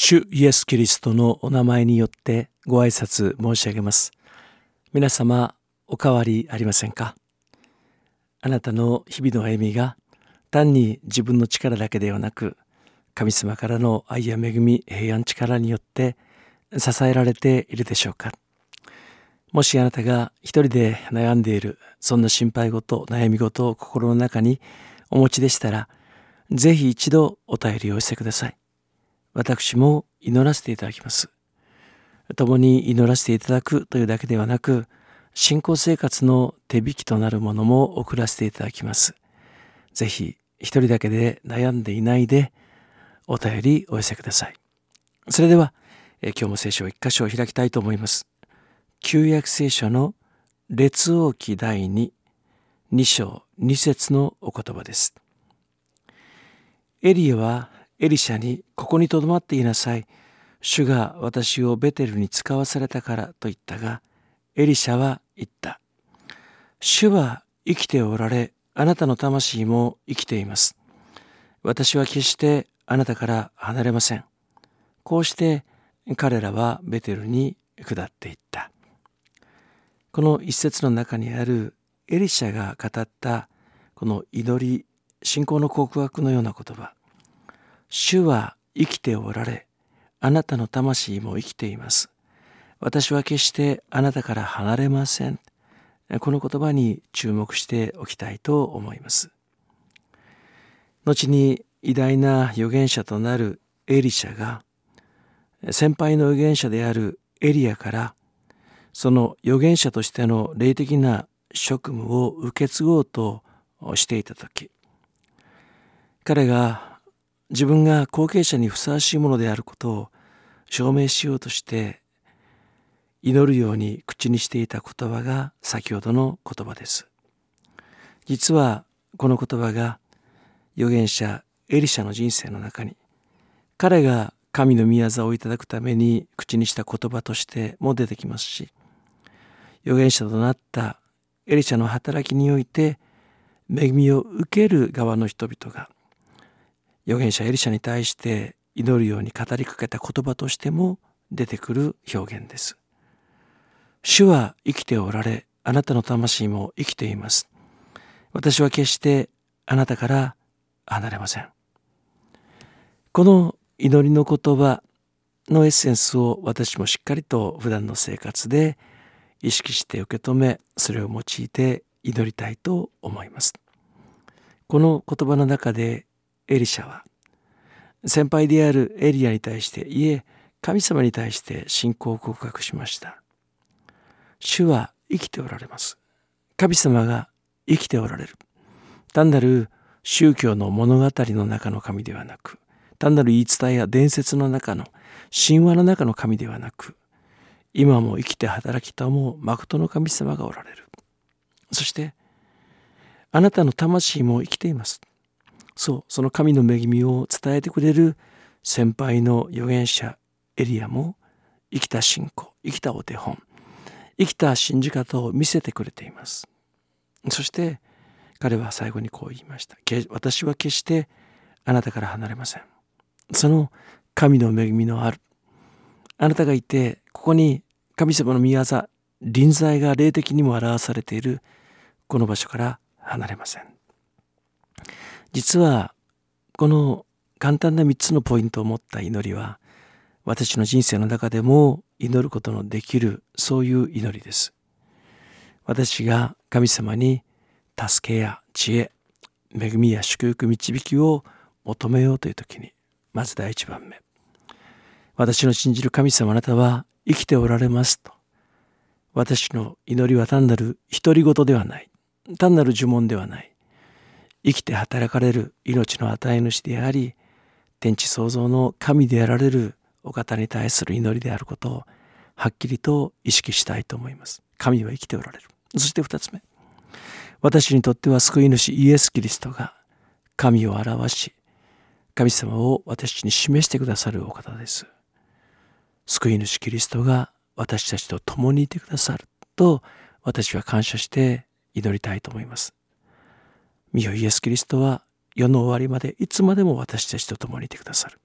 主イエス・キリストのお名前によってご挨拶申し上げます。皆様、お変わりありませんか？あなたの日々の歩みが単に自分の力だけではなく、神様からの愛や恵み、平安、力によって支えられているでしょうか？もしあなたが一人で悩んでいる、そんな心配事、悩み事を心の中にお持ちでしたら、ぜひ一度お便りをお寄せください。私も祈らせていただきます。共に祈らせていただくというだけではなく、信仰生活の手引きとなるものも送らせていただきます。ぜひ一人だけで悩んでいないでお便りお寄せください。それでは今日も聖書を一箇所開きたいと思います。旧約聖書の列王記第2章2節のお言葉です。エリアはエリシャに、ここにとどまっていなさい。主が私をベテルに使わされたからと言ったが、エリシャは言った。主は生きておられ、あなたの魂も生きています。私は決してあなたから離れません。こうして彼らはベテルに下っていった。この一節の中にあるエリシャが語ったこの祈り、信仰の告白のような言葉。主は生きておられ、あなたの魂も生きています。私は決してあなたから離れません。この言葉に注目しておきたいと思います。後に偉大な預言者となるエリシャが、先輩の預言者であるエリアから、その預言者としての霊的な職務を受け継ごうとしていたとき、彼が自分が後継者にふさわしいものであることを証明しようとして祈るように口にしていた言葉が先ほどの言葉です。実はこの言葉が預言者エリシャの人生の中に、彼が神の御業をいただくために口にした言葉としても出てきますし、預言者となったエリシャの働きにおいて恵みを受ける側の人々が預言者エリシャに対して祈るように語りかけた言葉としても出てくる表現です。主は生きておられ、あなたの魂も生きています。私は決してあなたから離れません。この祈りの言葉のエッセンスを私もしっかりと普段の生活で意識して受け止め、それを用いて祈りたいと思います。この言葉の中でエリシャは先輩であるエリアに対して、いえ、神様に対して信仰を告白しました。主は生きておられます。神様が生きておられる。単なる宗教の物語の中の神ではなく、単なる言い伝えや伝説の中の神話の中の神ではなく、今も生きて働きとも誠の神様がおられる。そしてあなたの魂も生きています。そう、その神の恵みを伝えてくれる先輩の預言者エリアも生きた信仰、生きたお手本、生きた信じ方を見せてくれています。そして彼は最後にこう言いました。私は決してあなたから離れません。その神の恵みのある、あなたがいて、ここに神様の御業、臨在が霊的にも表されているこの場所から離れません。実はこの簡単な3つのポイントを持った祈りは、私の人生の中でも祈ることのできる、そういう祈りです。私が神様に助けや知恵、恵みや祝福、導きを求めようという時に、まず第一番目、私の信じる神様、あなたは生きておられますと。私の祈りは単なる独り言ではない、単なる呪文ではない、生きて働かれる命の与え主であり、天地創造の神であられるお方に対する祈りであることをはっきりと意識したいと思います。神は生きておられる。そして2つ目、私にとっては救い主イエス・キリストが神を表し、神様を私に示してくださるお方です。救い主キリストが私たちと共にいてくださると、私は感謝して祈りたいと思います。御よイエス・キリストは世の終わりまでいつまでも私たちと共にいてくださる。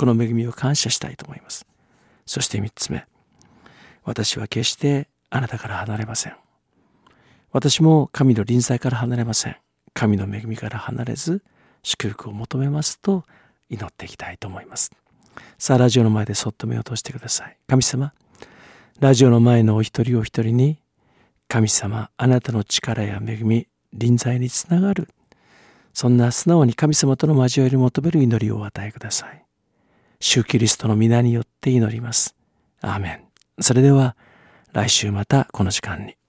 この恵みを感謝したいと思います。そして3つ目、私は決してあなたから離れません。私も神の臨在から離れません。神の恵みから離れず、祝福を求めますと祈っていきたいと思います。さあ、ラジオの前でそっと目を閉じてください。神様、ラジオの前のお一人お一人に、神様、あなたの力や恵み、臨在につながる、そんな素直に神様との交わりを求める祈りをお与えください。主キリストの皆によって祈ります。アーメン。それでは来週またこの時間に。